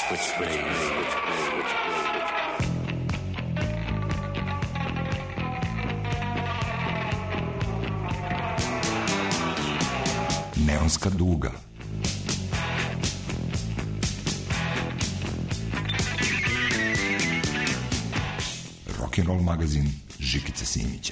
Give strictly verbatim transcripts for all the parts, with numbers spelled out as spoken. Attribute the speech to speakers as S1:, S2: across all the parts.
S1: Neonska duga. Rock'n'roll magazin Žikice Simića.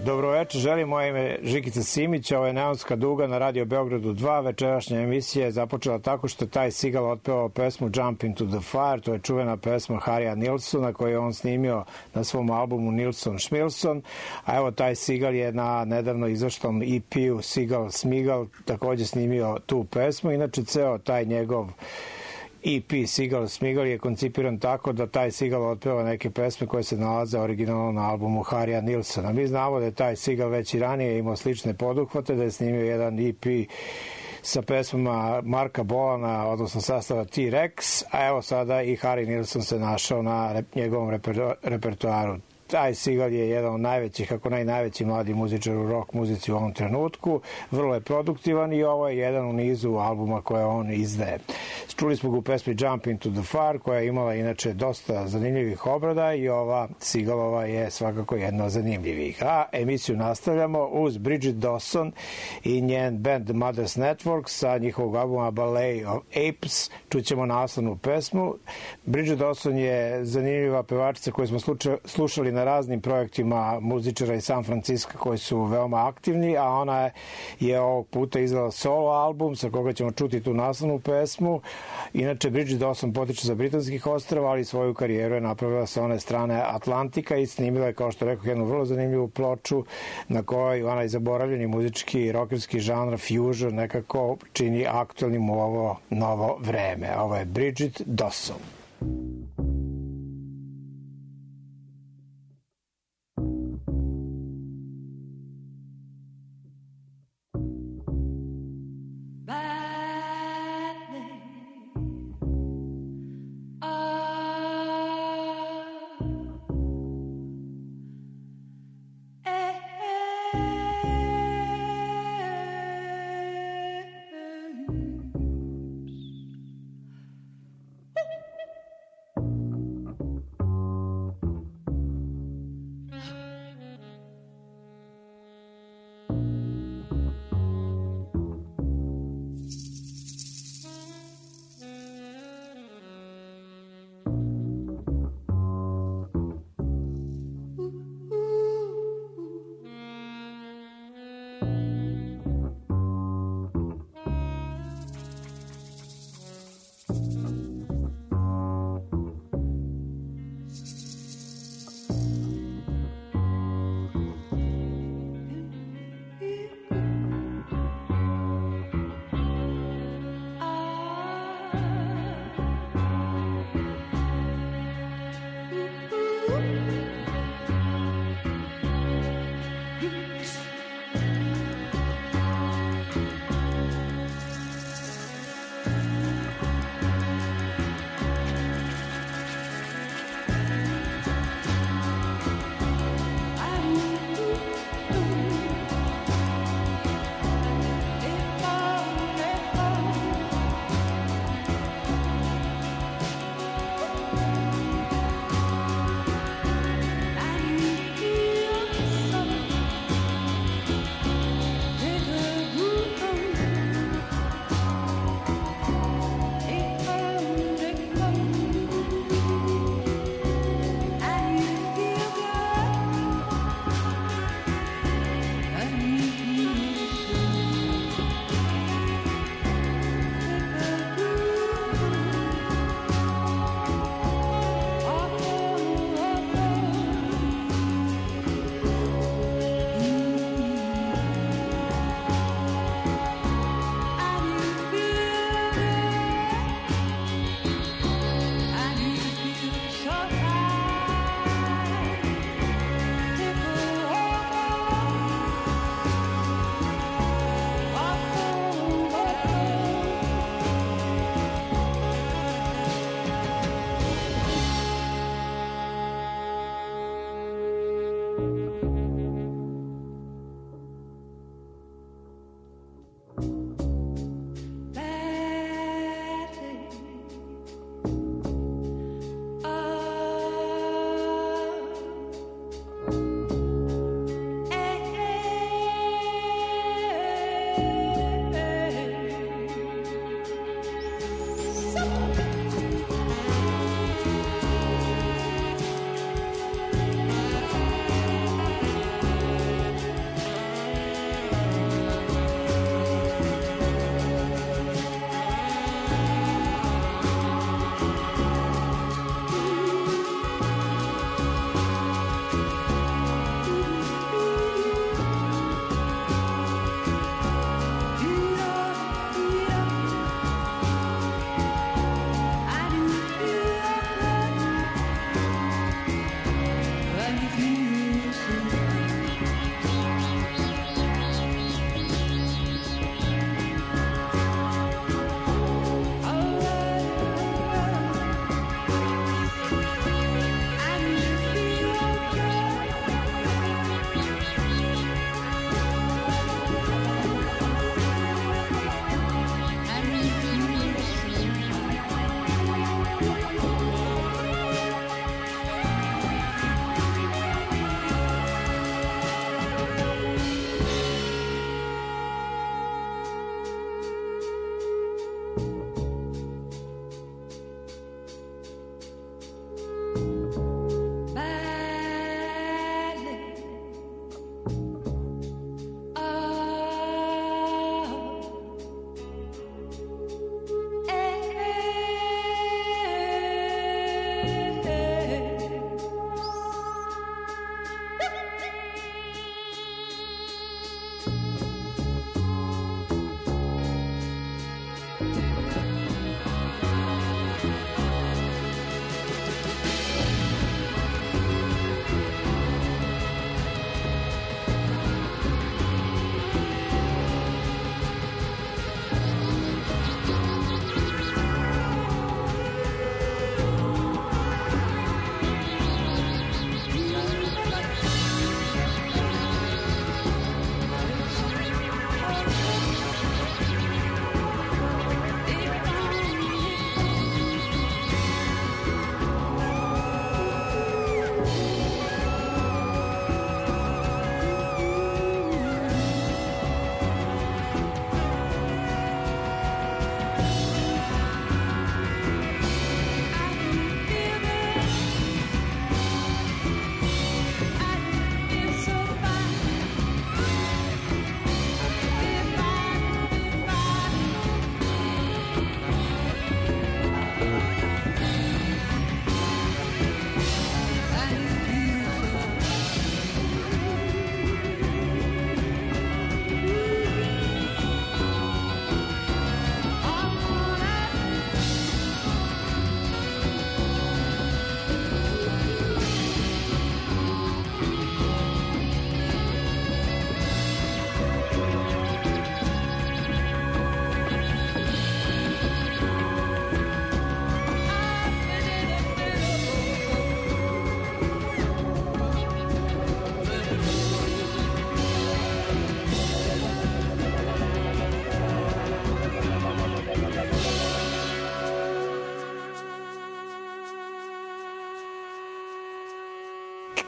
S2: Dobroveče, želim, moje ime Žikica Simić, ovo je Neonska duga na Radio Beogradu dva. Večerašnja emisija je započela tako što je taj Seagal otpevao pesmu Jump into the Fire, to je čuvena pesma Harrya Nilssona koju je on snimio na svom albumu Nilsson Schmilsson, a evo taj Seagal je na nedavno izašlom E P-u Seagal Smigal takođe snimio tu pesmu. Inače, ceo taj njegov E P Seagal Smigal je koncipiran tako da taj Seagal otpeva neke pesme koje se nalaze originalno na albumu Harrya Nilssona. Mi znamo da je taj Seagal već i ranije imao slične poduhvate, da je snimio jedan E P sa pesmama Marka Bolana, odnosno sastava T-Rex, a evo sada i Harry Nilsson se našao na njegovom repertoaru. Taj Seagal je jedan od najvećih, ako ne i najveći mladi muzičar u rock muzici u ovom trenutku. Vrlo je produktivan i ovo je jedan u nizu albuma koje on izdaje. Čuli smo ga u pesmi Jump into the Fire, koja je imala inače dosta zanimljivih obrada i ova Seagalova je svakako jedna od zanimljivih. A emisiju nastavljamo uz Bridget Dawson i njen band Mother's Network sa njihovog albuma Ballet of Apes. Čućemo naslovnu pesmu. Bridget Dawson je zanimljiva pevačica koju smo slušali na raznim projektima muzičara iz San Francisco koji su veoma aktivni, a ona je ovog puta izdala solo album sa koga ćemo čuti tu naslovnu pesmu. Inače, Bridget Dawson potiče sa britanskih ostrava, ali svoju karijeru je napravila sa one strane Atlantika i snimila je, kao što rekao, jednu vrlo zanimljivu ploču na kojoj onaj zaboravljeni muzički rokerski žanr fusion nekako čini aktualnim u ovo novo vreme. Ovo je Bridget Dawson.
S3: Woo!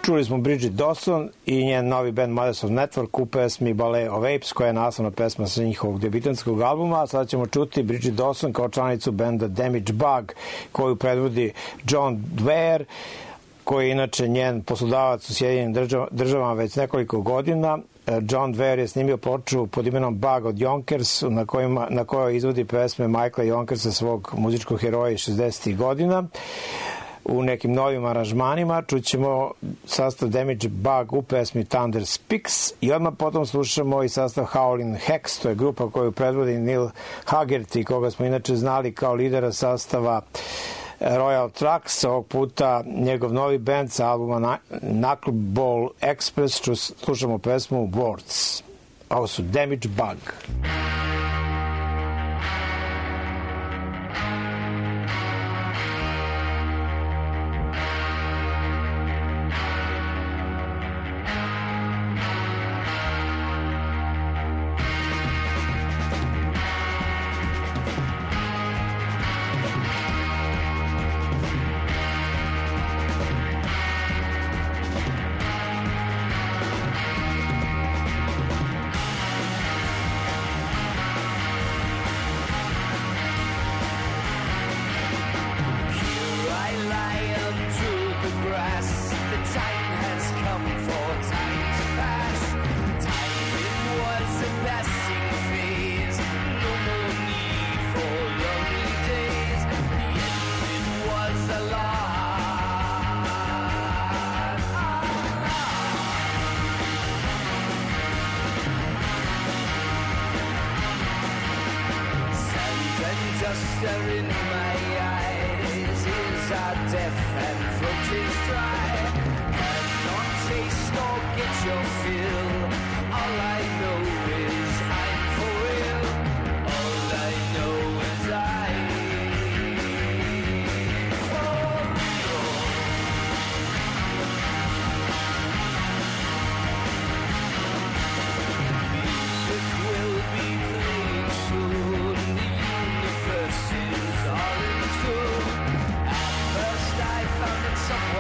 S2: Čuli smo Bridget Dawson i njen novi band Mothers of Network u pesmi Ballet of Apes, koja je naslovna pesma sa njihovog debitanskog albuma. A sada ćemo čuti Bridget Dawson kao članicu benda Damage Bug, koju predvodi John Dwyer, koji je inače njen poslodavac u Sjedinjenim državama već nekoliko godina. John Dwyer je snimio ploču pod imenom Bug od Yonkers, na, kojima, na kojoj izvodi pesme Michaela Yonkersa, svog muzičkog heroja iz šezdesetih godina. U nekim novim aranžmanima čućemo sastav Damage Bug u pesmi Thunder Speaks i odmah potom slušamo i sastav Howlin' Hex, to je grupa koju predvodi Neil Haggerty, koga smo inače znali kao lidera sastava Royal Tracks. Ovog puta njegov novi band sa albuma Knuckleball Express, slušamo pesmu Words. Ovo su Damage Bug.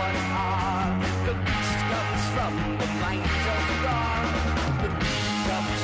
S3: From the mind of God, the beast comes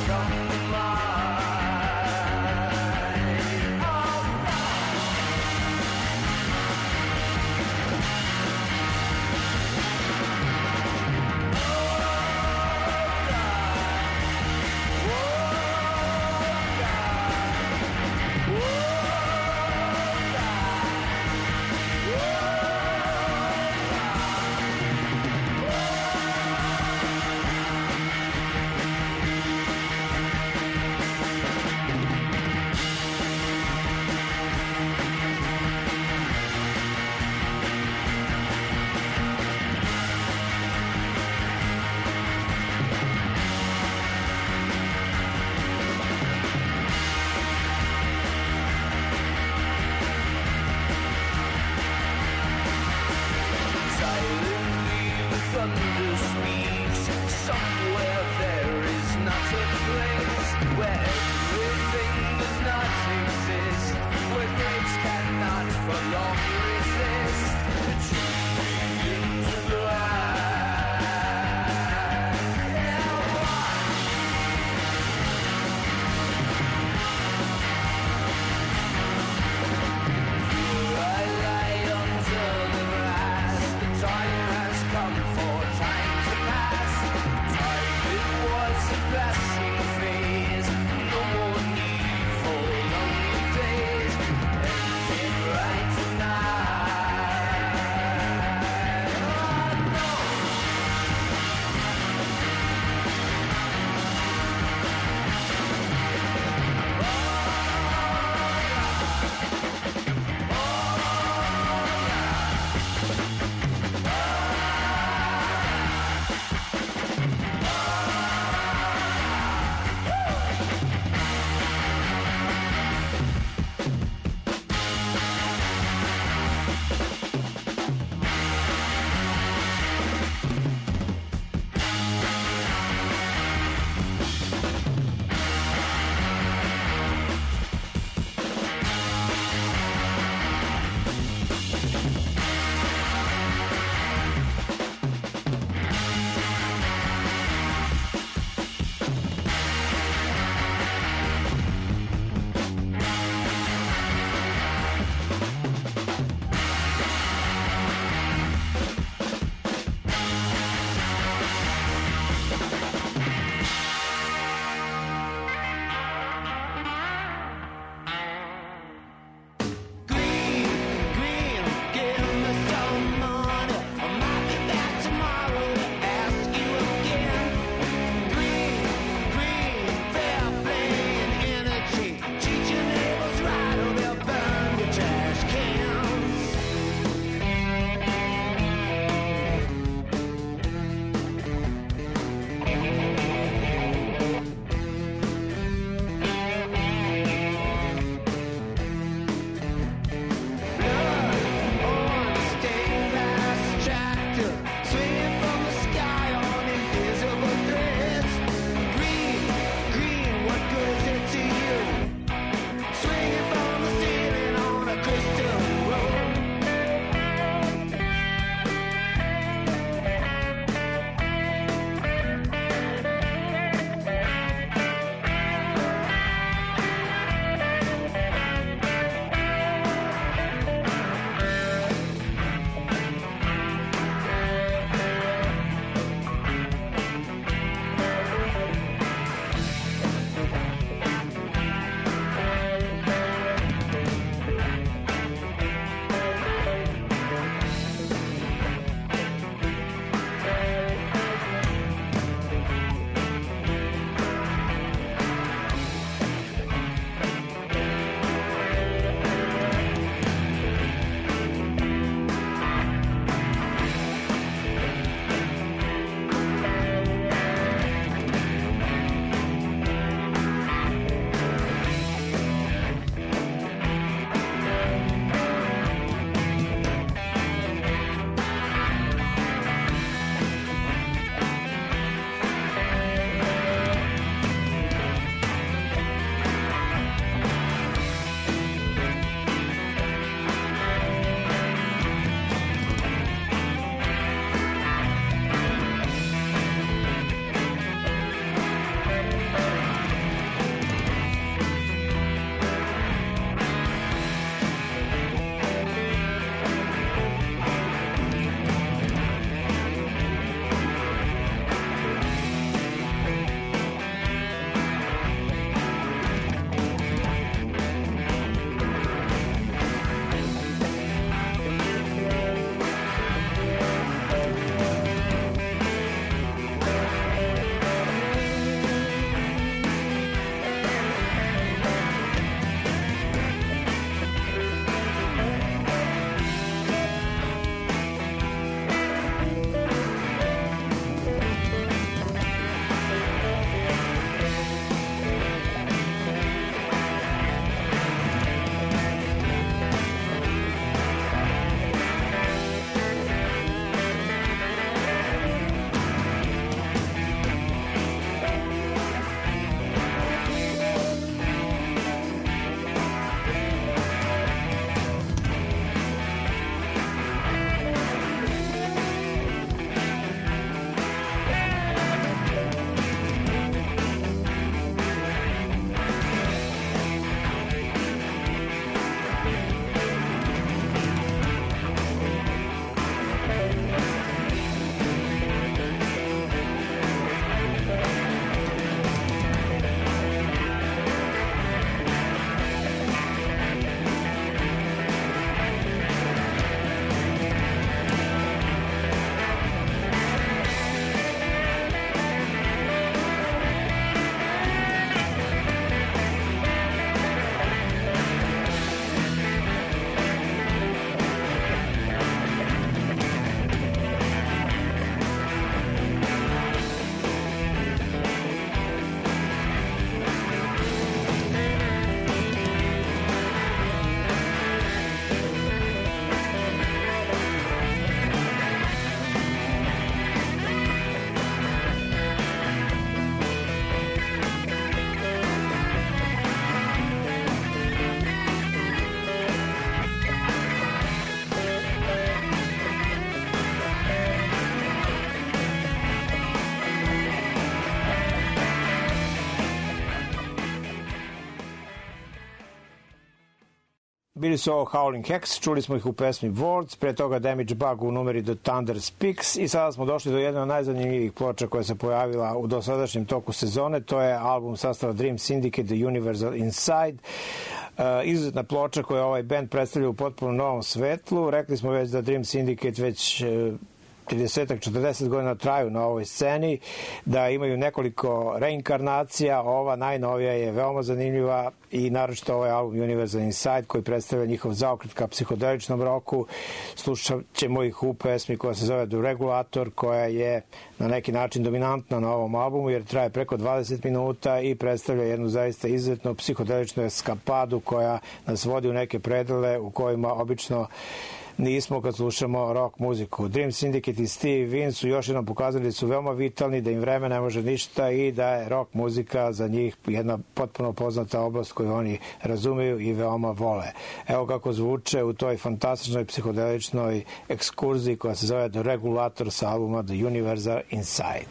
S2: Bili su ovo Howling Hex, čuli smo ih u pesmi Words, pre toga Damage Bug u numeri The Thunder Speaks i sada smo došli do jedne od najzanimljivih ploča koja se pojavila u dosadašnjem toku sezone, to je album sastava Dream Syndicate The Universal Inside. Uh, izuzetna ploča koja ovaj band predstavlja u potpuno novom svetlu. Rekli smo već da Dream Syndicate već uh, trideset četrdeset godina traju na ovoj sceni, da imaju nekoliko reinkarnacija, ova najnovija je veoma zanimljiva i naročito ovaj album Universal Inside koji predstavlja njihov zaokret ka psihodeličnom roku. Slušat ćemo ih u pesmi koja se zove The Regulator, koja je na neki način dominantna na ovom albumu jer traje preko dvadeset minuta i predstavlja jednu zaista izuzetnu psihodeličnu eskapadu koja nas vodi u neke predele u kojima obično nismo kad slušamo rock muziku. Dream Syndicate i Steve Wynn su još jednom pokazali da su veoma vitalni, da im vreme ne može ništa i da je rock muzika za njih jedna potpuno poznata oblast koju oni razumeju i veoma vole. Evo kako zvuče u toj fantastičnoj psihodeličnoj ekskurziji koja se zove The Regulator sa albuma The Universal Inside.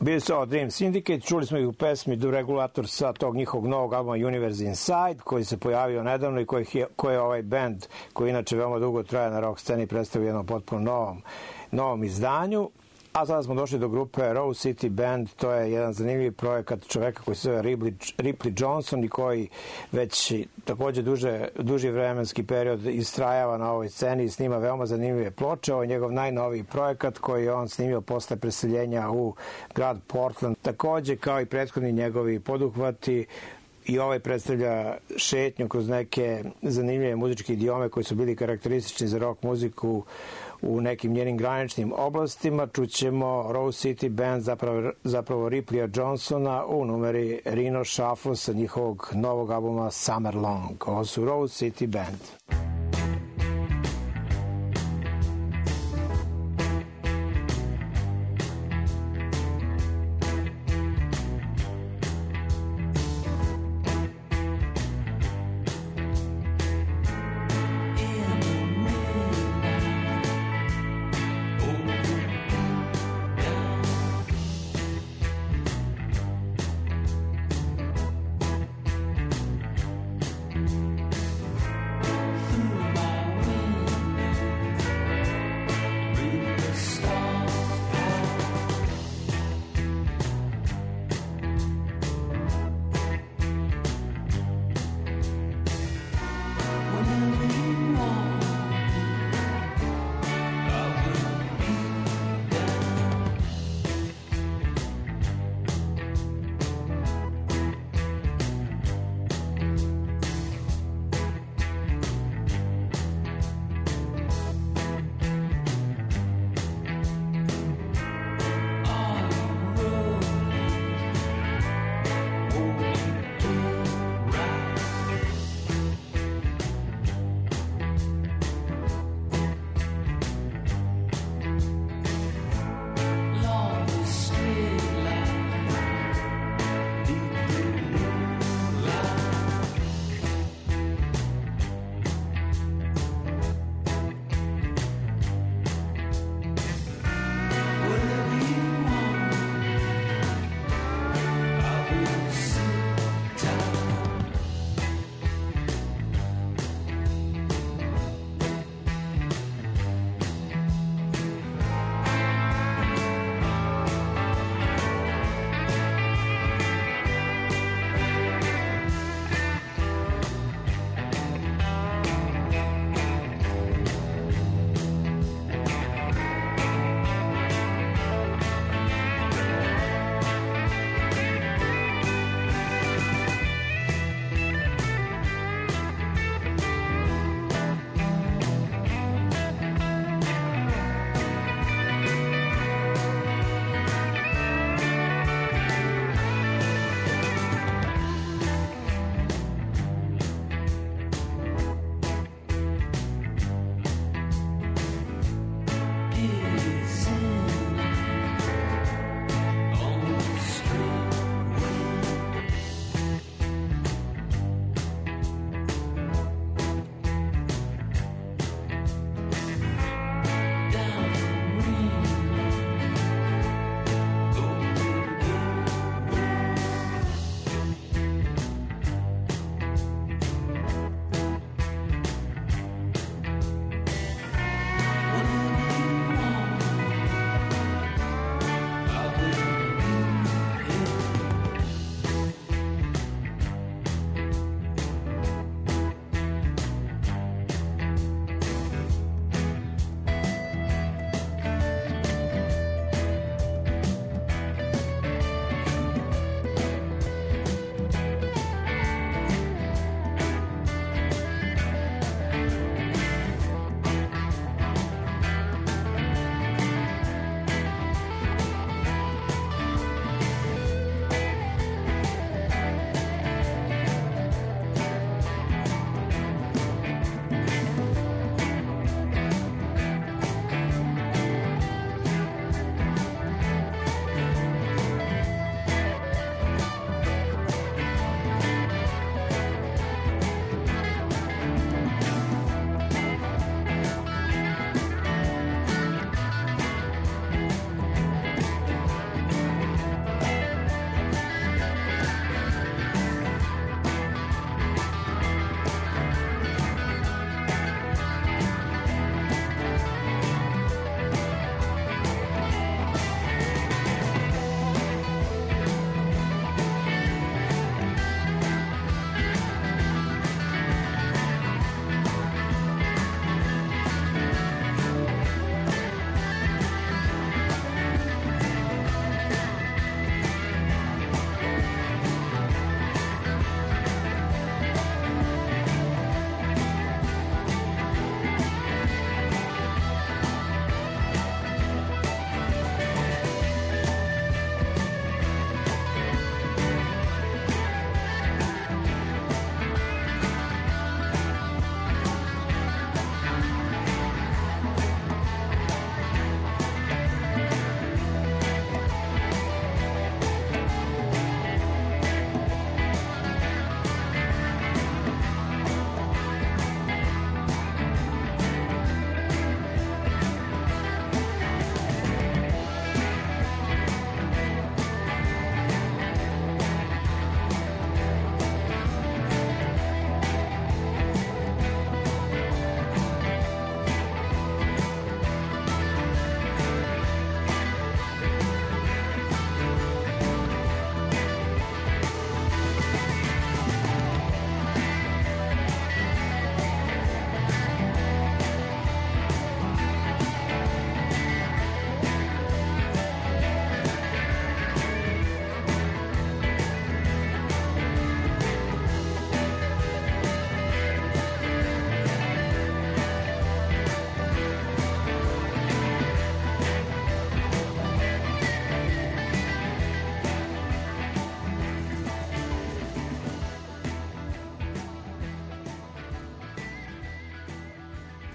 S2: Bili su ovo Dream Syndicate, čuli smo ih u pesmi Do Regulator sa tog njihovog novog albuma Universe Inside, koji se pojavio nedavno i koji je, koji je ovaj band, koji inače veoma dugo traje na rock sceni, predstavio jednom potpuno novom, novom izdanju. A sada smo došli do grupe Rose City Band, to je jedan zanimljiv projekat čoveka koji se zove Ripley, Ripley Johnson i koji već takođe duže, duži vremenski period istrajava na ovoj sceni i snima veoma zanimljive ploče. Ovo je njegov najnoviji projekat koji je on snimio posle preseljenja u grad Portland. Takođe, kao i prethodni njegovi poduhvati, i ovaj predstavlja šetnju kroz neke zanimljive muzičke idiome koji su bili karakteristični za rock muziku u nekim njenim graničnim oblastima. Čućemo Rose City Band, zapravo, zapravo Ripleya Johnsona u numeri Rhino Shuffle sa njihovog novog albuma Summer Long. Ovo su Rose City Band.
S3: The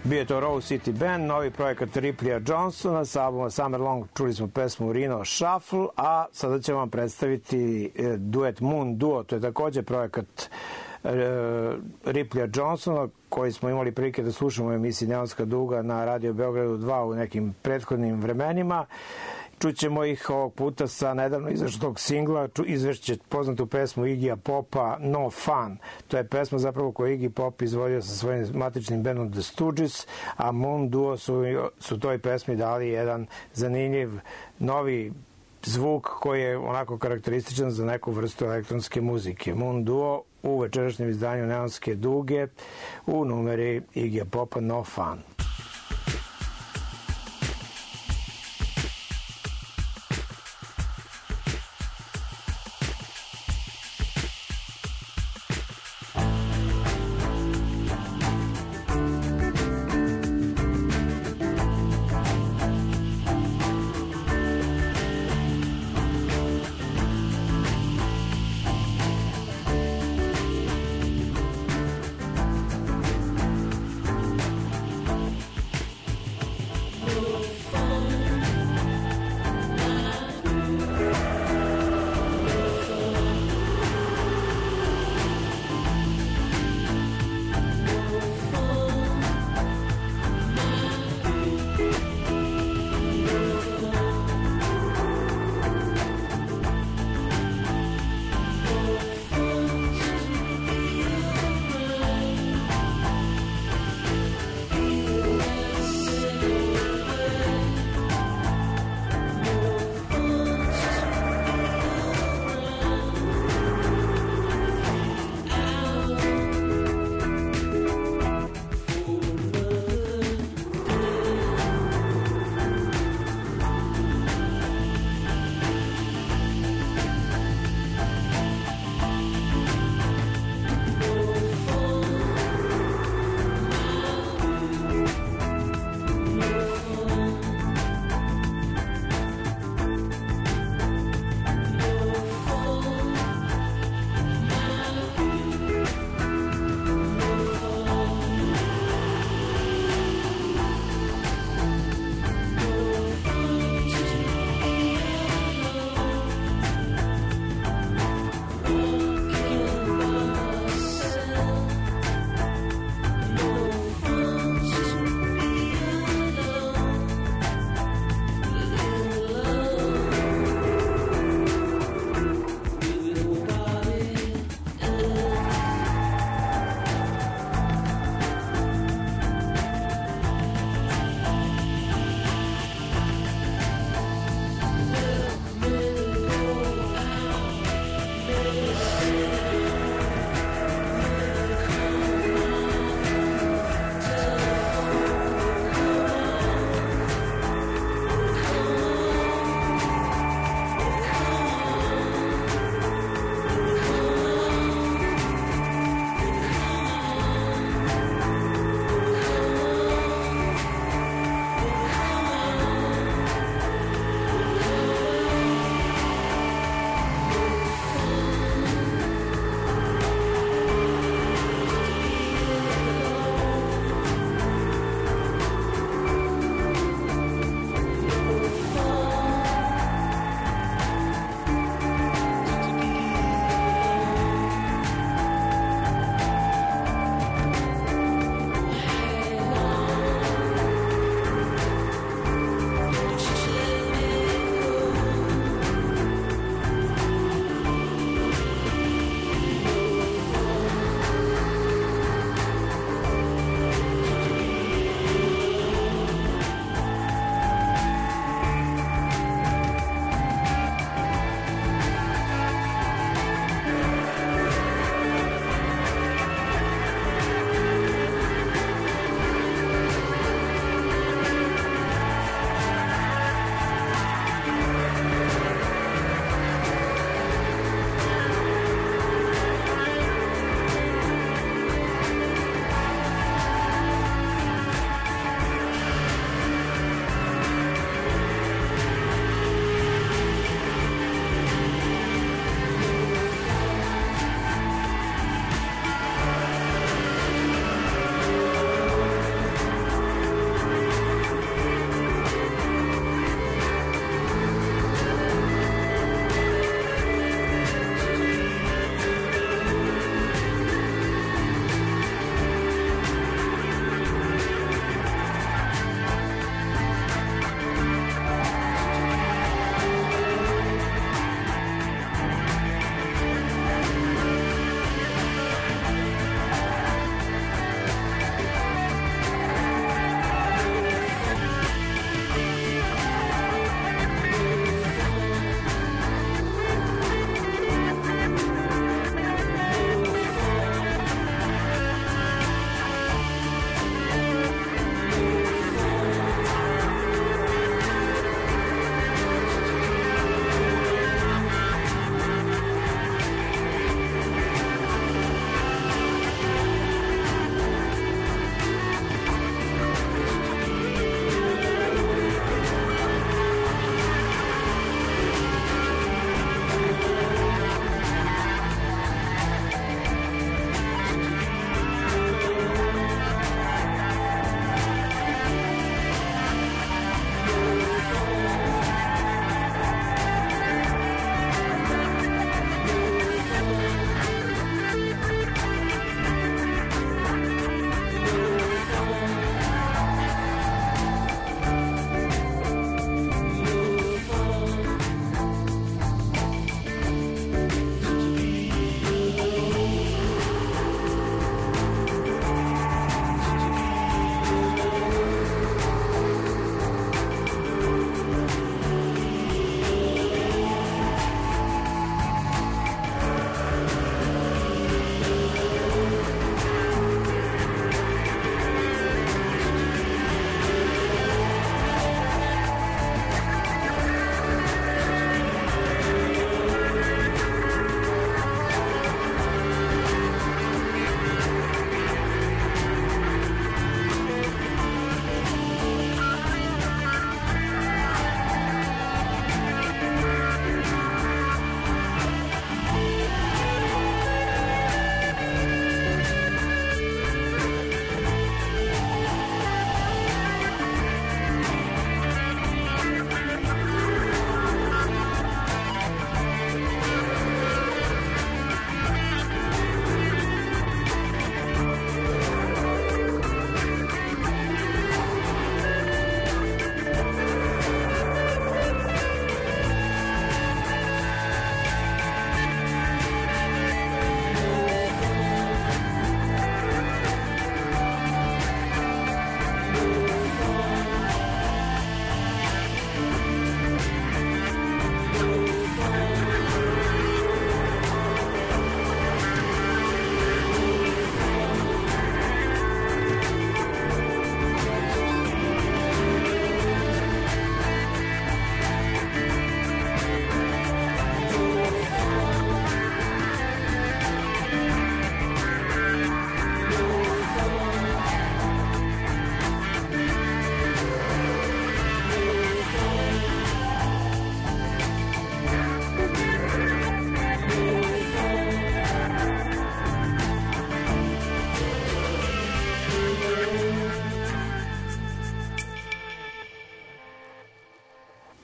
S2: Bio je to Rose City Band, novi projekat Ripleya Johnsona sa albuma Summer Long, čuli smo pesmu Reno Shuffle, a sada ćemo vam predstaviti duet Moon Duo, to je takođe projekat e, Ripleya Johnsona koji smo imali prilike da slušamo u emisiji Neonska duga na Radio Beogradu dva u nekim prethodnim vremenima. Čućemo ih ovog puta sa nedavno izašlog singla, izvešće poznatu pesmu Iggyja Popa No Fun. To je pesma zapravo koju Iggy Pop izvodio sa svojim matičnim bandom The Stooges, a Moon Duo su, su toj pesmi dali jedan zanimljiv novi zvuk koji je onako karakterističan za neku vrstu elektronske muzike. Moon Duo u večerašnjem izdanju Neonske duge u numeri Iggyja Popa No Fun.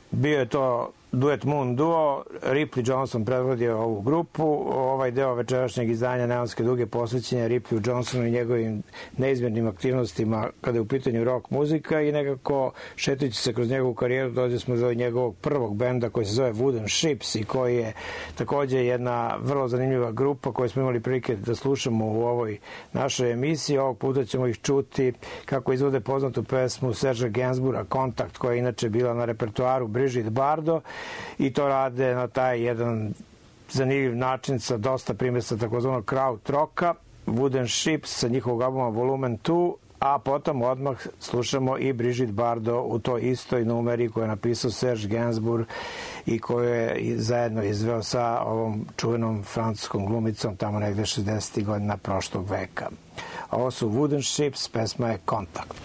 S2: Bio je to duet Moon Duo, Ripley Johnson predvodio ovu grupu. Ovaj deo večerašnjeg izdanja Neonske duge posvećen je Ripleyu Johnsonu i njegovim neizmjernim aktivnostima kada je u pitanju rock muzika i nekako šetajući se kroz njegovu karijeru dođe smo do njegovog prvog benda koji se zove Wooden Ships i koji je takođe jedna vrlo zanimljiva grupa koju smo imali prilike da slušamo u ovoj našoj emisiji. Ovog puta ćemo ih čuti kako izvode poznatu pesmu Sergea Gainsbourga Kontakt, koja je inače bila na repertoaru Brigitte Bardot, i to rade na taj jedan zanimljiv način sa dosta primjesa takozvanog crowd rocka. Wooden Ships sa njihovog albuma Volumen dva, a potom odmah slušamo i Brigitte Bardot u toj istoj numeri koju je napisao Serge Gainsbourg i koju je zajedno izveo sa ovom čuvenom francuskom glumicom tamo negde šezdesetih godina prošlog veka. Ovo su Wooden Ships, pesma je Kontakt.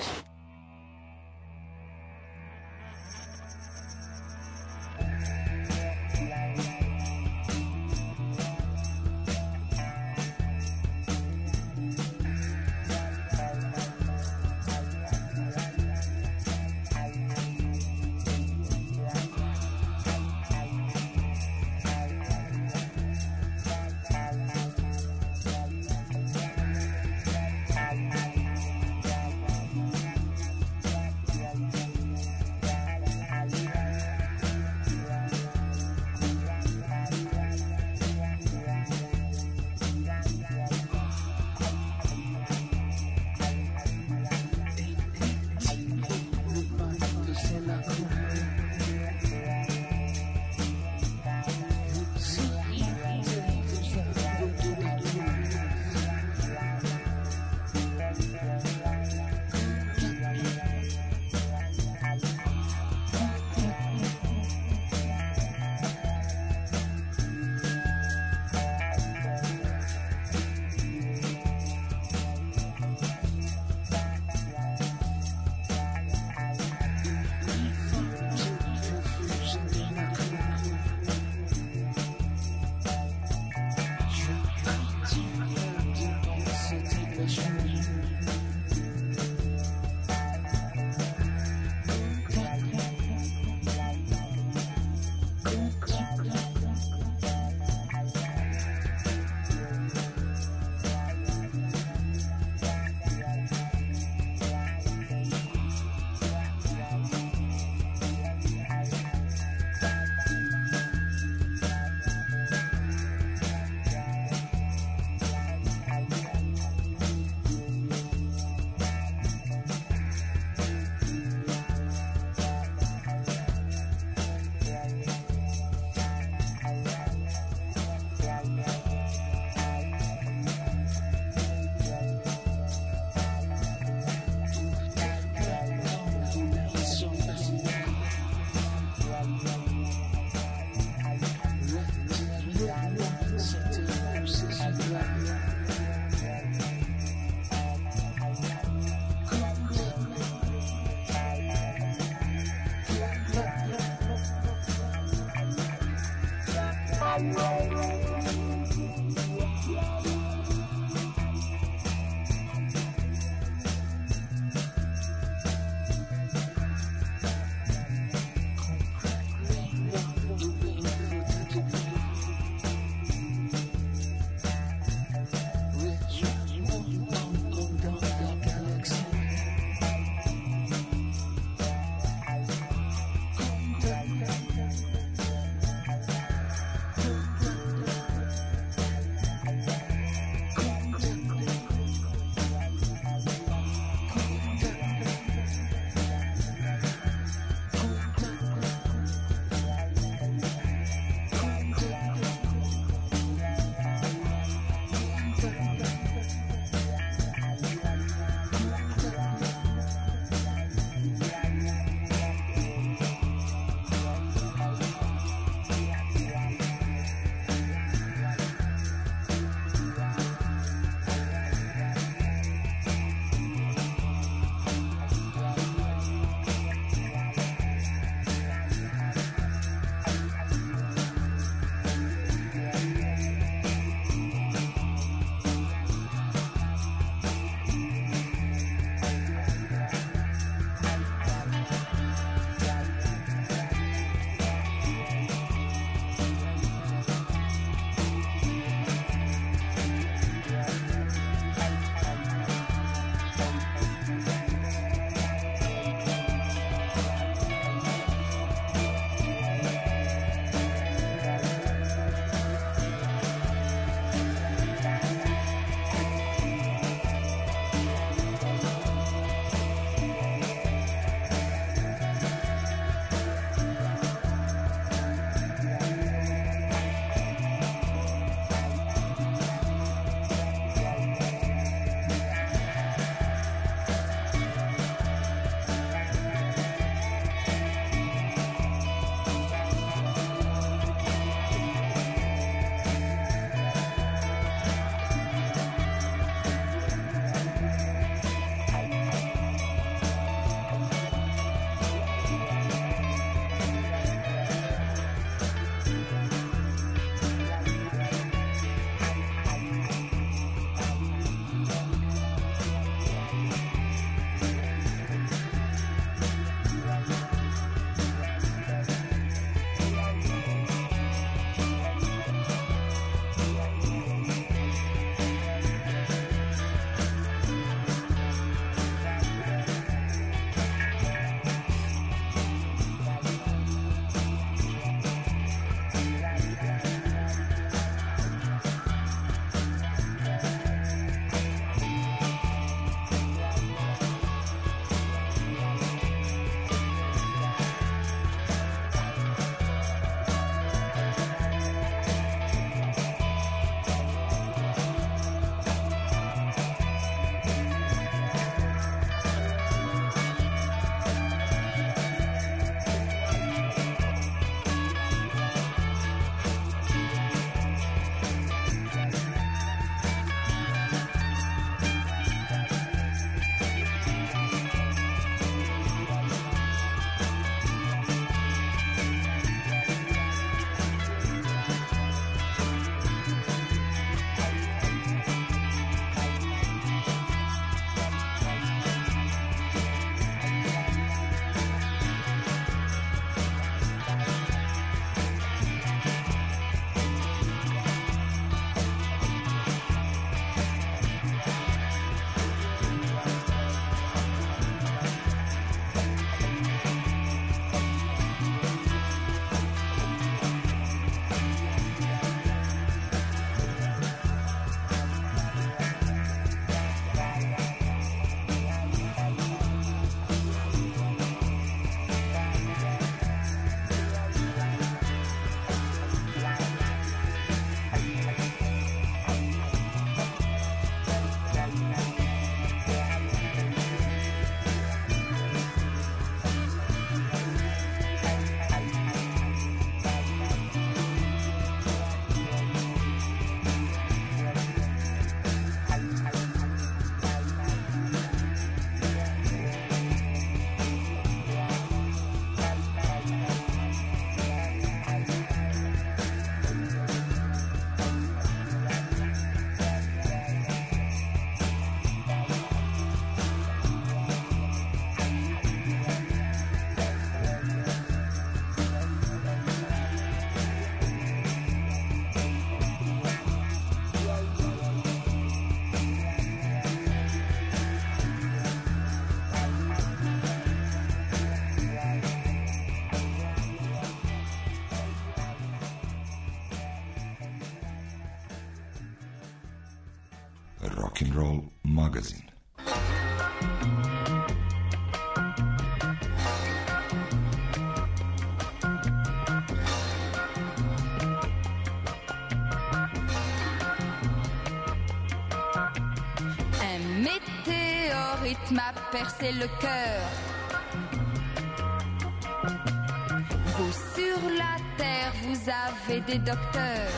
S1: Rock'n'Roll magazin.
S3: Un météorite m'a percé le cœur. Vous sur la terre, vous avez des docteurs.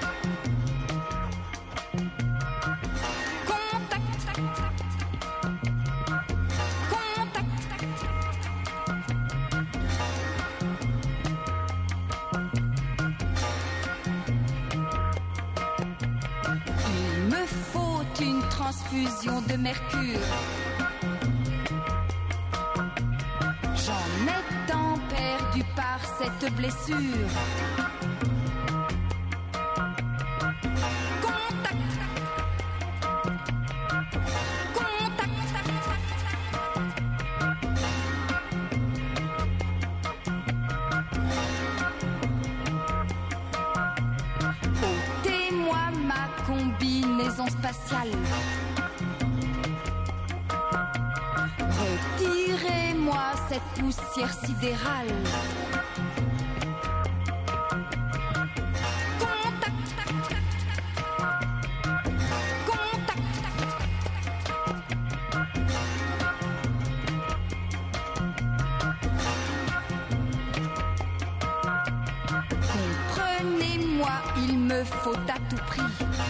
S3: Transfusion de mercure. J'en ai tant perdu par cette blessure. Contact. Contact. Ôtez-moi ma combinaison spatiale. Retirez-moi cette poussière sidérale. Contact. Contact. Comprenez-moi, il me faut à tout prix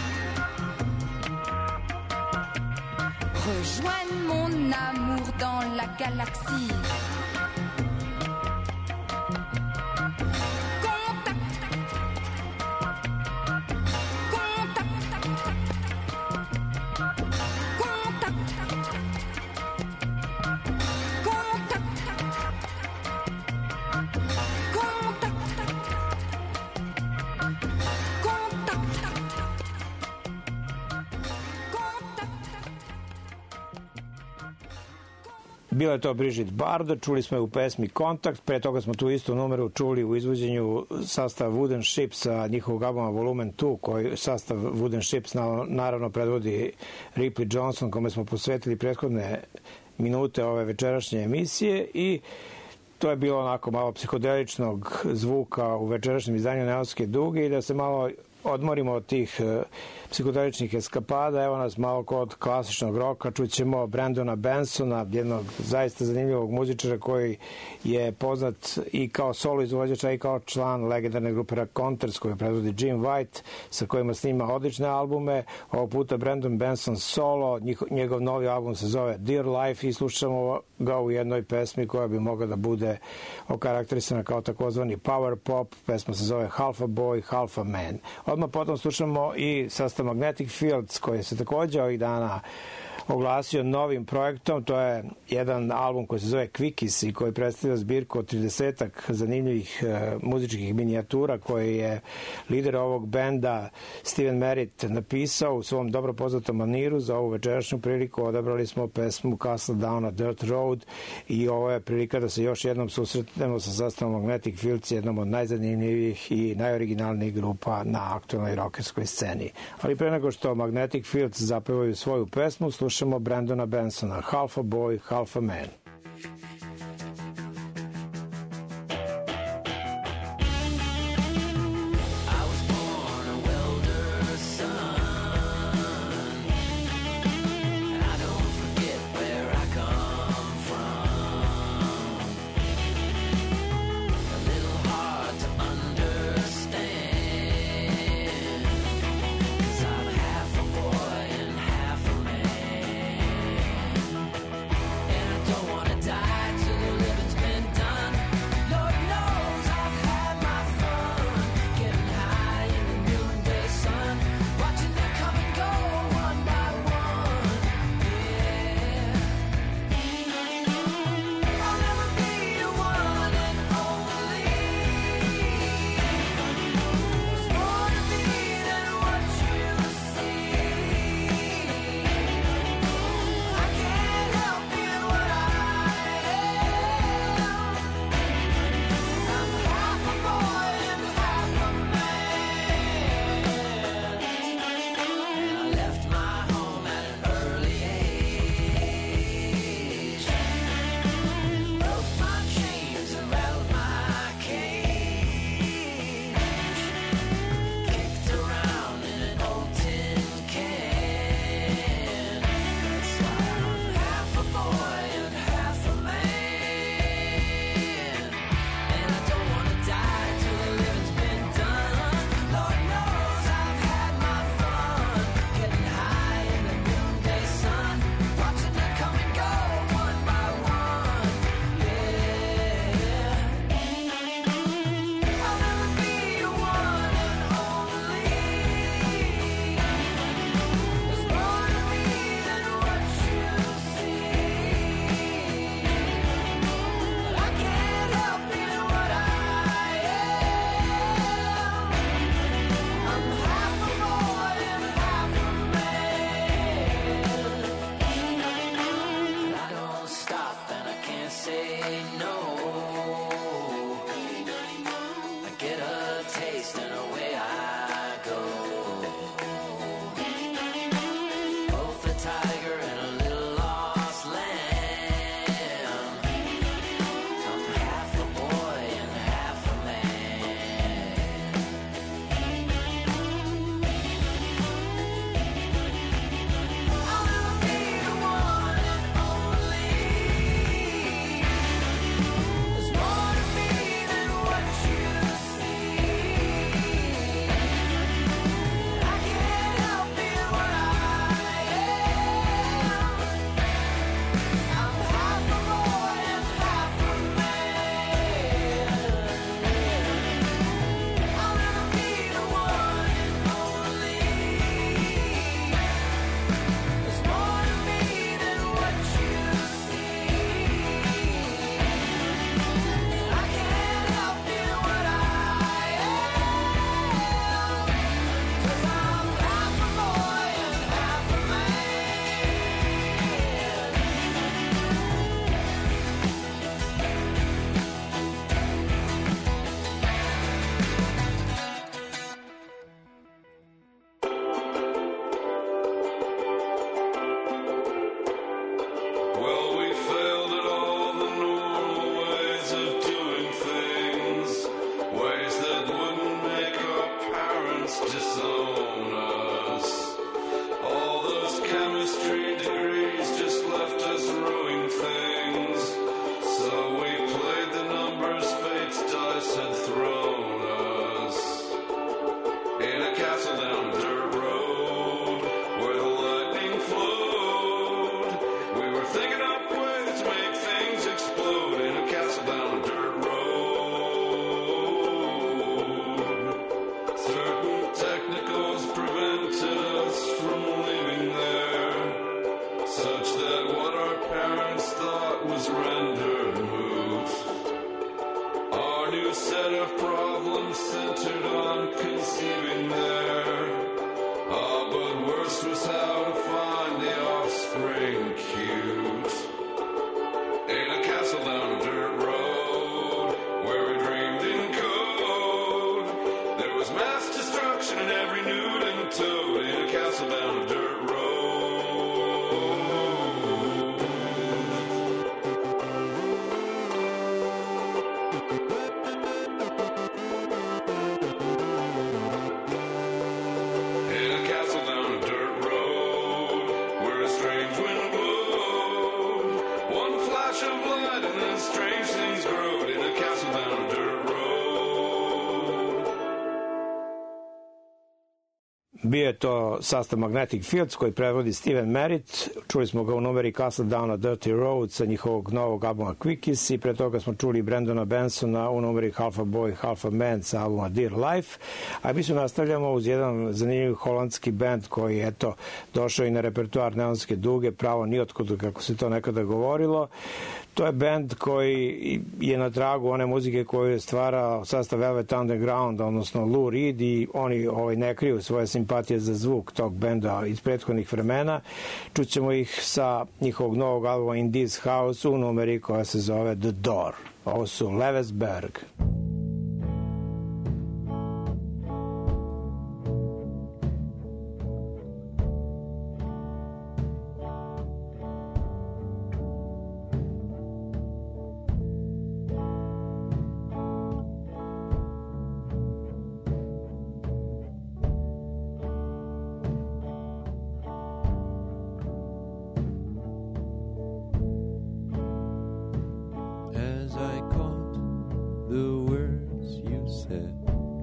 S3: rejoindre mon amour dans la galaxie. Contact. Contact. Contact. Contact.
S2: Bila je to Brigitte Bardot, čuli smo je u pesmi Kontakt, pre toga smo tu istu numeru čuli u izvođenju sastava Wooden Ships sa njihovog albuma Volumen dva, koji sastav Wooden Ships naravno predvodi Ripley Johnson, kome smo posvetili prethodne minute ove večerašnje emisije, i to je bilo onako malo psihodeličnog zvuka u večerašnjem izdanju Neonske duge, i da se malo odmorimo od tih uh, psihodeličnih eskapada. Evo nas malo kod klasičnog roka, čućemo Brandona Bensona, jednog zaista zanimljivog muzičara koji je poznat i kao solo izvođač, a i kao član legendarne grupe Raconteurs koju predvodi Jim White, sa kojima snima odlične albume. Ovog puta Brandon Benson solo, njegov novi album se zove Dear Life i slušamo ga u jednoj pesmi koja bi mogla da bude okarakterisana kao takozvani power pop. Pesma se zove Half a Boy, Half a Man. Odmah potom slušamo i sastav Magnetic Fields, koji se takođe ovih dana oglasio novim projektom. To je jedan album koji se zove Quickies i koji predstavlja zbirku od tridesetak zanimljivih e, muzičkih minijatura koje je lider ovog benda Steven Merritt napisao u svom dobro poznatom maniru. Za ovu večerašnju priliku odabrali smo pesmu Castle Down a Dirt Road i ovo je prilika da se još jednom susretnemo sa sastavom Magnetic Fields, jednom od najzanimljivijih i najoriginalnijih grupa na aktualnoj rockerskoj sceni. Ali pre nego što Magnetic Fields zapevaju svoju pesmu, slušamo Brandona Bensona, Half a Boy, Half a Man.
S4: Don't want must disown us. All those chemistry degrees just left us ruining things. So we played the numbers fate's dice had thrown us. In a castle down a dirt road where the lightning flowed. We were thinking up ways to make things explode. In a castle down a dirt road. Certain technicals prevented us from leaving there, such that what our parents thought was rendered moot. Our new set of problems centered on conceiving there. Ah, but worse was how to find the offspring cute. In a castle down a dirt road where we dreamed in code. There was mass destruction in every nude and toad. In a castle down a dirt road. In a castle down a dirt road where a strange wind blowed. One flash of light and then strange things growed. In a castle down a dirt road.
S2: Bio je to sastav Magnetic Fields koji prevodi Steven Merritt. Čuli smo ga u numeri Castle Down a Dirty Road sa njihovog novog albuma Quickies i pre toga smo čuli Brendona Bensona u numeri Half a Boy, Half a Man sa albuma Dear Life. A mi se nastavljamo uz jedan zanimljiv holandski band koji je eto došao i na repertoar Neonske duge, pravo nijotkud kako se to nekada govorilo. To je band koji je na tragu one muzike koju je stvarao sastav Velvet Underground, odnosno Lou Reed, i oni ovaj, ne kriju svoje simpatije za zvuk tog benda iz prethodnih vremena. Čućemo ih sa njihovog novog albuma In This House u numeri koja se zove The Door. Ovo su Levesberg.
S5: As I caught the words you said,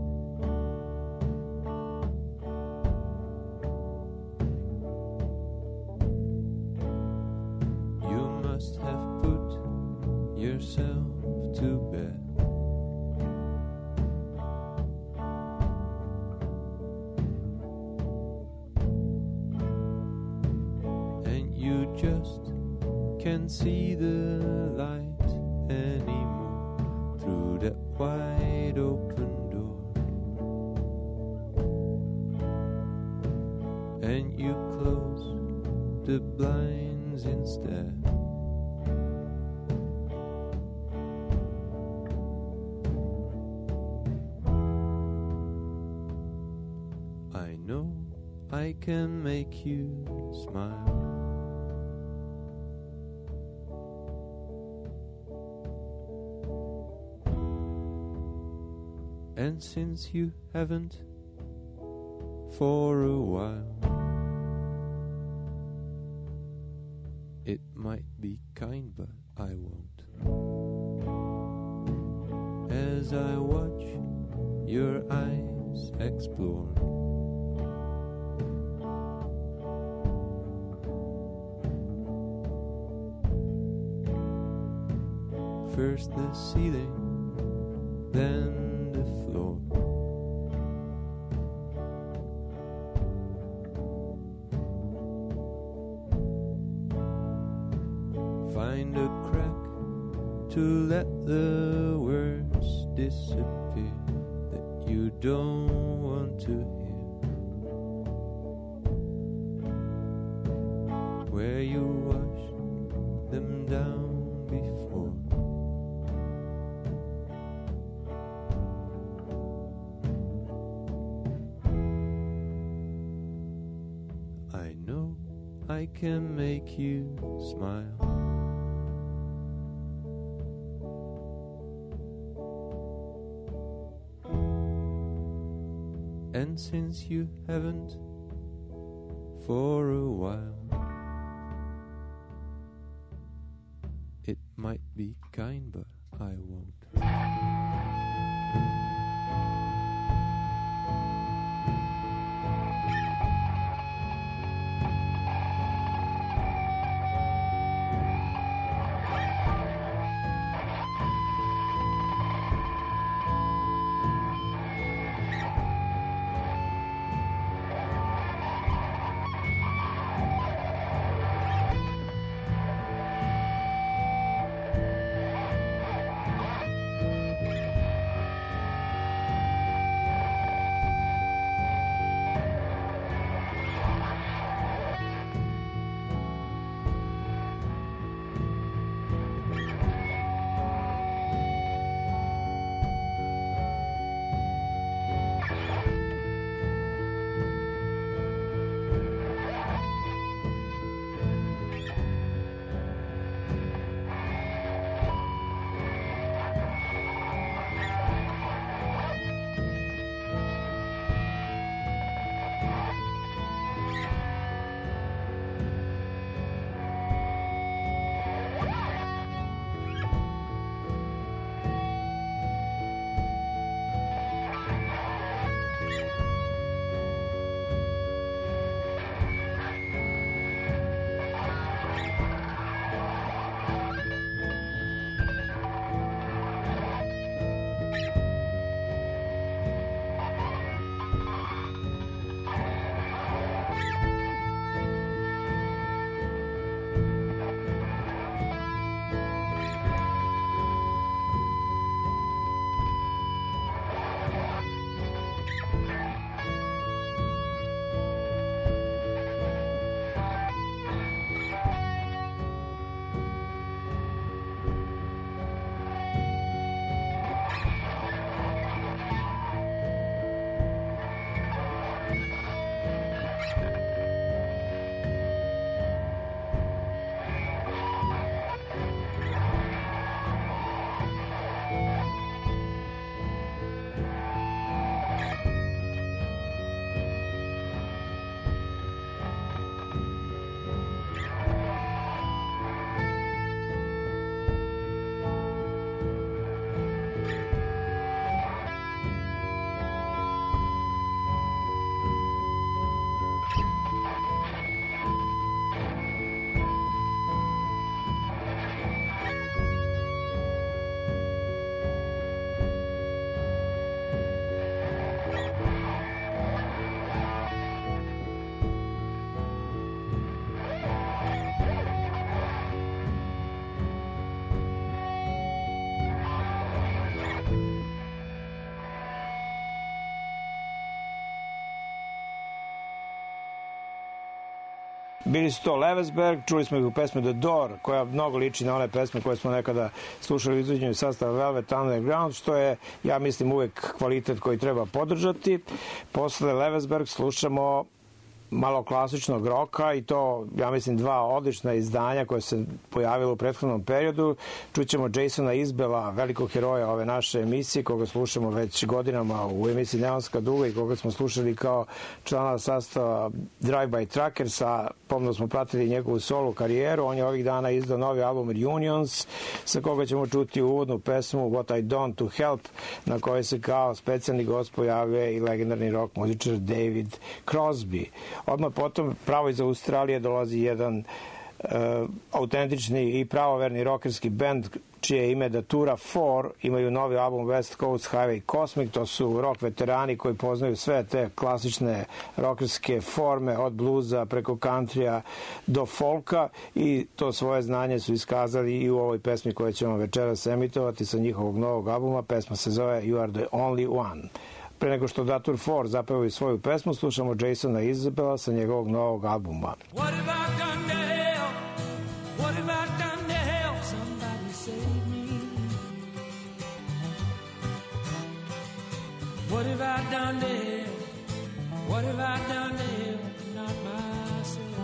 S5: you must have put yourself to bed. And you just can't see the light anymore through that wide open door. And you close the blinds instead. I know I can make you smile. And since you haven't for a while, it might be kind, but I won't. As I watch your eyes explore, first the ceiling, then the floor. Find a crack to let the words disappear that you don't want to hear. Where you washed them down before. I know I can make you smile. And since you haven't for a while, it might be kind, but I won't.
S2: Bili su to Levesberg, čuli smo ih u pesmi The Door, koja mnogo liči na one pesme koje smo nekada slušali u izvođenju sastava Velvet Underground, što je, ja mislim, uvek kvalitet koji treba podržati. Posle Levesberg slušamo malo klasičnog roka i to, ja mislim, dva odlična izdanja koje se pojavilo u prethodnom periodu. Čućemo Jasona Isbella, velikog heroja ove naše emisije, koga slušamo već godinama u emisiji Neonska duga i koga smo slušali kao člana sastava Drive by Truckersa. Pomno smo pratili njegovu solo karijeru. On je ovih dana izdao novi album Reunions, sa koga ćemo čuti uvodnu pesmu What I Don't to Help, na kojoj se kao specijalni gost pojavio i legendarni rock muzičar David Crosby. Odmah potom, pravo iz Australije, dolazi jedan uh, autentični i pravoverni rockerski band čije ime Datura četiri, imaju novi album West Coast Highway Cosmic. To su rock veterani koji poznaju sve te klasične rockerske forme, od bluza preko countrya do folka, i to svoje znanje su iskazali i u ovoj pesmi koju ćemo večeras emitovati sa njihovog novog albuma. Pesma se zove You Are the Only One. Pre nego što Datur četiri zapevaju svoju pesmu, slušamo Jasona Isbella sa njegovog novog albuma.
S6: What have I done to help? What have I done to help? Somebody save me. What have I done to help? What have I done to help? Not myself.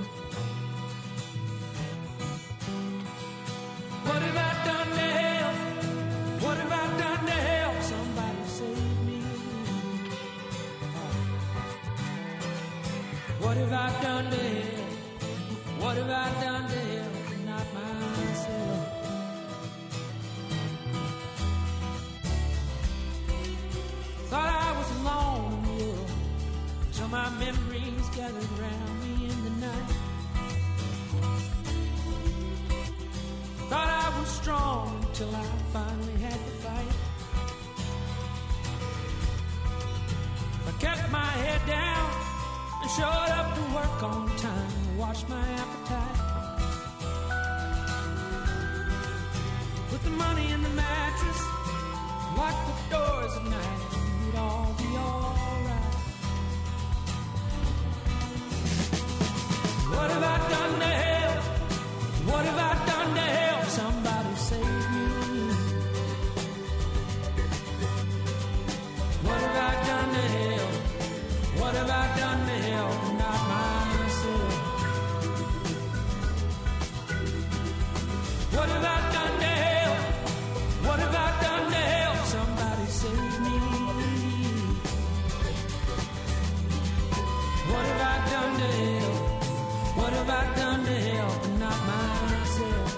S6: What have I done to help? What have I done to help? Somebody save me. What have I done to help? What have I done to help? Not myself. Thought I was alone in the world till my memories gathered around me in the night. Thought I was strong until I finally had to fight. I kept my head down and showed up to work on time to watch my appetite. Put the money in the mattress, lock the doors at night, and we'd all be alright. What have I done to help? What have I done to help? Somebody save me. What have I done to help? What have I done to help? Not myself. What have I done to help? What have I done to help? Somebody save me. What have I done to help? What have I done to help? Not myself.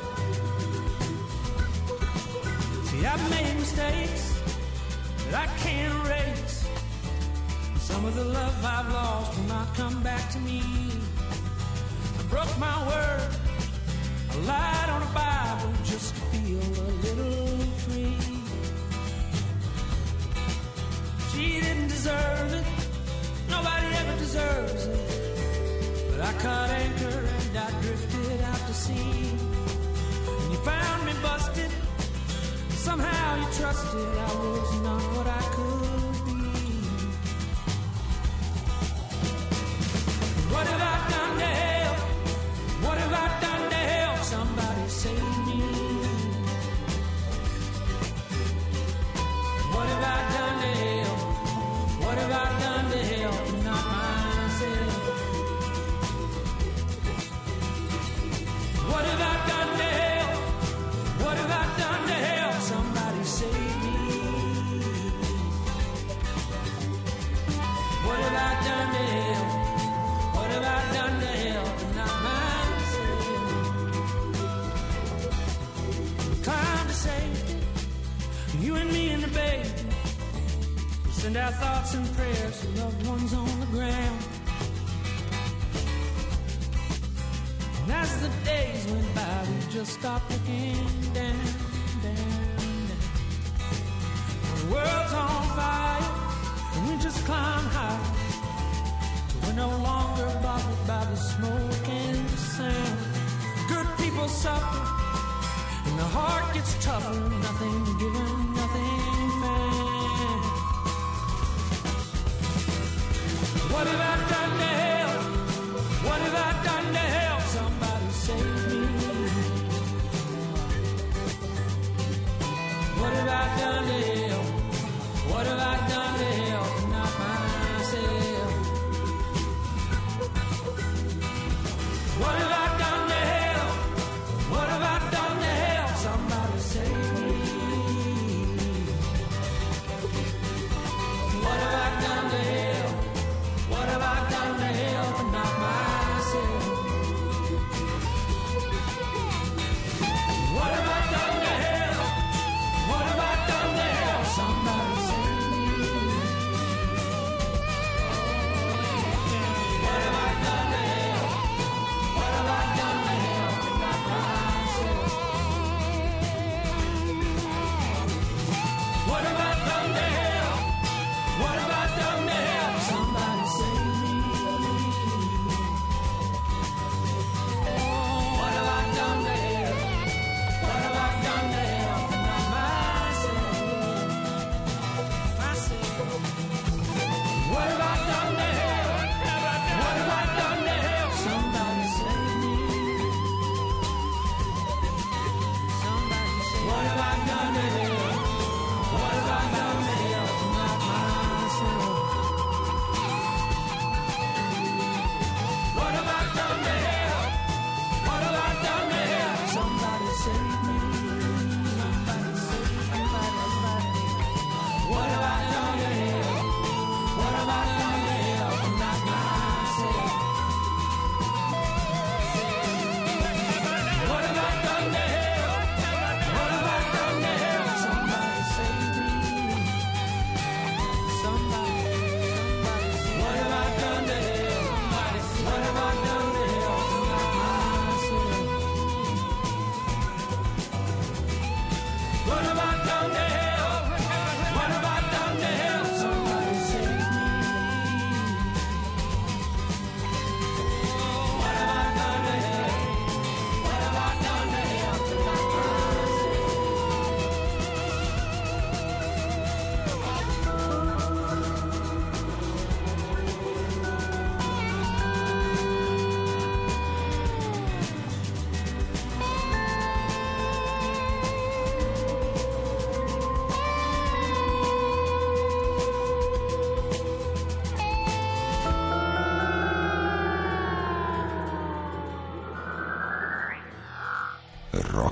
S6: See, I've made mistakes that I can't erase. Some of the love I've lost will not come back to me. I broke my word. I lied on a Bible just to feel a little free. She didn't deserve it. Nobody ever deserves it. But I caught anchor and I drifted out to sea. And you found me busted. Somehow you trusted I was not what I could be. What have I done to help? What have I done to help? Somebody save me. What have I done to help? What have I done to help? Not myself. What have I done to help? What have I done to help? Somebody save me. What have I done to help? What have I done to help? Not myself. Climb to safety, you and me and the baby. We send our thoughts and prayers to loved ones on the ground. And as the days went by, we just stopped looking down, down, down. The world's on fire, and we just climb high. We're no longer bothered by the smoke and the sound. Good people suffer, and the heart gets tougher. Nothing given, nothing found. What have I done to help? What have I done to help? Somebody save me. What have I done to help? What have I done to help? Not myself. What have I done to help? What have I done to help? Somebody save me. What have I done to help? What have I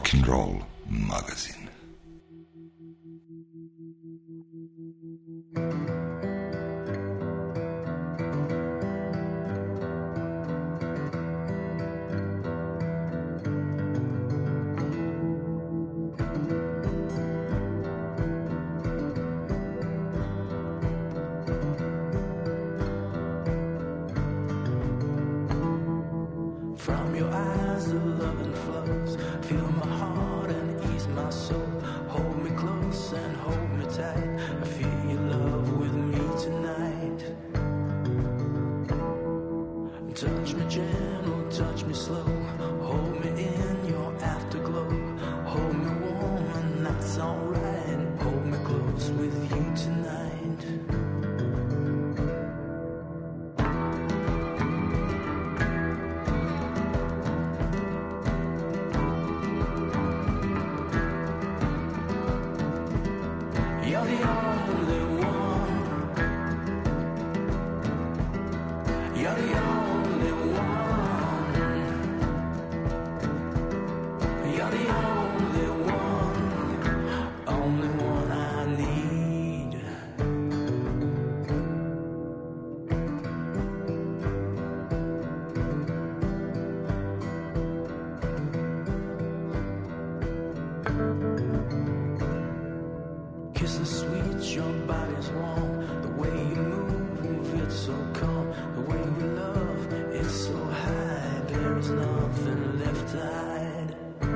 S1: Rock'n'Roll magazin.
S7: From your eyes the loving flows, fill my heart and ease my soul. Hold me close and hold me tight, I feel your love with me tonight. Touch me gentle, touch me slow, hold me in your afterglow. Hold me warm and that's alright, hold me close with you tonight. Kisses sweet, your body's warm. The way you move, it's so calm. The way you love, it's so high. There is nothing left to hide.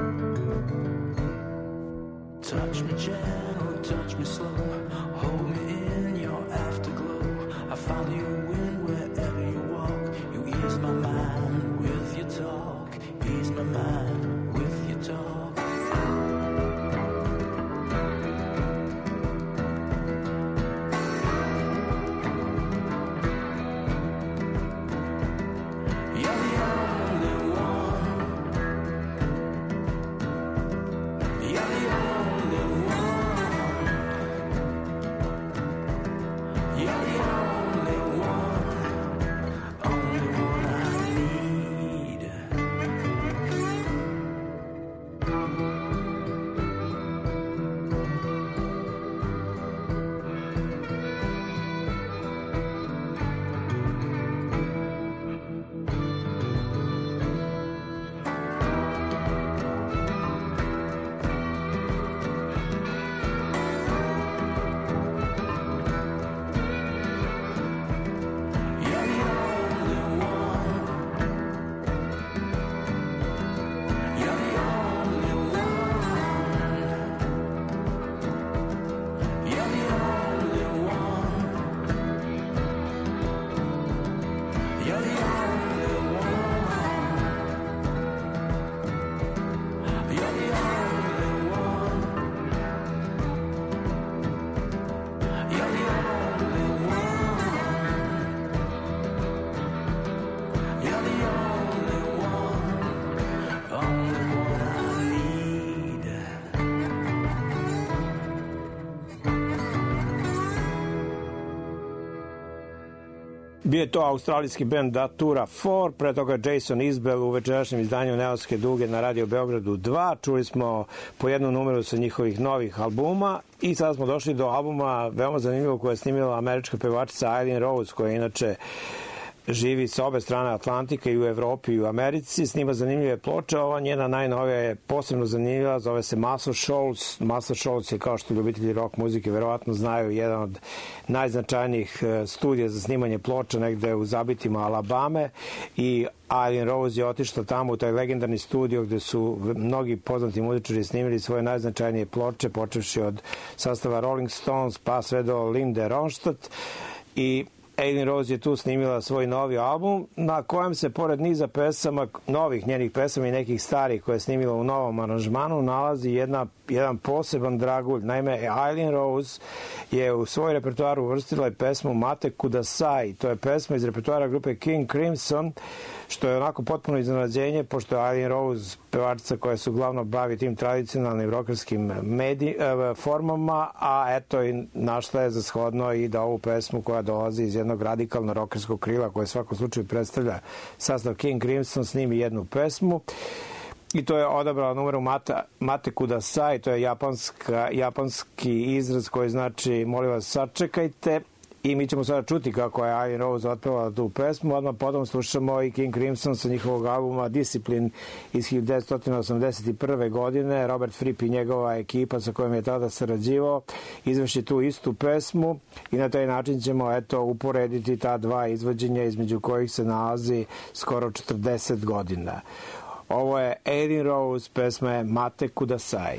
S7: Touch me gentle, touch me slow. Hold me in your afterglow. I follow you in wherever you walk. You ease my mind with your talk. Ease my mind with your talk.
S2: Bio je to australijski bend Datura četiri, pre toga Jason Isbell u večerašnjem izdanju Neonske duge na Radio Beogradu dva. Čuli smo po jednu numeru sa njihovih novih albuma i sada smo došli do albuma veoma zanimljivog koje je snimila američka pevačica Eileen Rose, koja inače živi sa obe strane Atlantika i u Evropi i u Americi. Snima zanimljive ploče. Ova njena najnovija je posebno zanimljiva, zove se Muscle Shoals. Muscle Shoals je, kao što ljubitelji rock muzike verovatno znaju, jedan od najznačajnijih studija za snimanje ploča negde u zabitima Alabame i Eileen Rose je otišla tamo u taj legendarni studio gde su mnogi poznati muzičari snimili svoje najznačajnije ploče, počevši od sastava Rolling Stones pa sve do Linde Ronstadt, i Eileen Rose je tu snimila svoj novi album na kojem se pored niza pesama, novih njenih pesama i nekih starih koje je snimila u novom aranžmanu, nalazi jedna, jedan poseban dragulj. Naime, Eileen Rose je u svoj repertoar uvrstila i pesmu Mate Kudasai. To je pesma iz repertoara grupe King Crimson, što je onako potpuno iznenađenje, pošto je Eileen Rose pevačica koja se uglavnom bavi tim tradicionalnim rokerskim medij, formama, a eto i našla je za shodno i da ovu pesmu koja dolazi iz jednog radikalno rokerskog krila koje u svakom slučaju predstavlja sastav King Crimson snimi jednu pesmu. i to je odabrala numeru Mata, Mate Kudasai, to je japanska, japanski izraz koji znači molim vas sačekajte, i mi ćemo sada čuti kako je Eileen Rose otpevala tu pesmu. Odmah potom slušamo i King Crimson sa njihovog albuma Discipline iz hiljadu devetsto osamdeset prve. godine. Robert Fripp i njegova ekipa sa kojom je tada sarađivao izvrši tu istu pesmu i na taj način ćemo eto uporediti ta dva izvođenja između kojih se nalazi skoro četrdeset godina. Ovo je Eileen Rose, pesma je Mate Kudasai.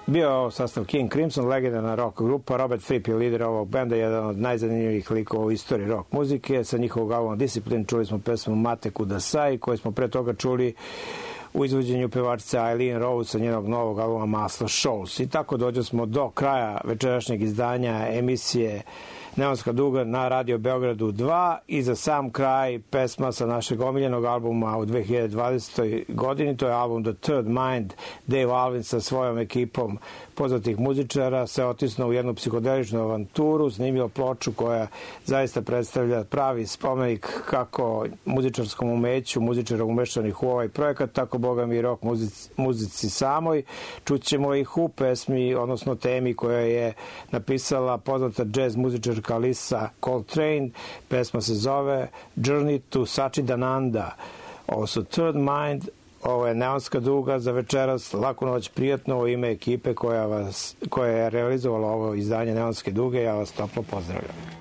S2: Bio je sastav King Crimson, legendarna rock grupa. Robert Fripp je lider ovog benda, jedan od najzanimljivih likova u istoriji rock muzike. Sa njihovog albuma Discipline čuli smo pesmu Mate Kudasai, koju smo pre toga čuli u izvođenju pevačice Eileen Rose sa njenog novog albuma Maslo Shows. I tako dođe smo do kraja večerašnjeg izdanja emisije Neonska duga na Radio Beogradu dva i za sam kraj pesma sa našeg omiljenog albuma u dve hiljade dvadesetoj godini. To je album The Third Mind. Dave Alvin sa svojom ekipom poznatih muzičara se otisnuo u jednu psihodeličnu avanturu, snimio ploču koja zaista predstavlja pravi spomenik kako muzičarskom umeću, muzičara umešanih u ovaj projekat, tako boga mi rock muzici, muzici samoj. Čućemo ih u pesmi, odnosno temi koja je napisala poznata jazz muzičarka Lisa Coltrane. Pesma se zove Journey to Sachidananda. Ovo su Third Mind. Ovo je Neonska duga za večeras. Laku noć, prijatno, u ime ekipe koja, vas, koja je realizovala ovo izdanje Neonske duge. Ja vas toplo pozdravljam.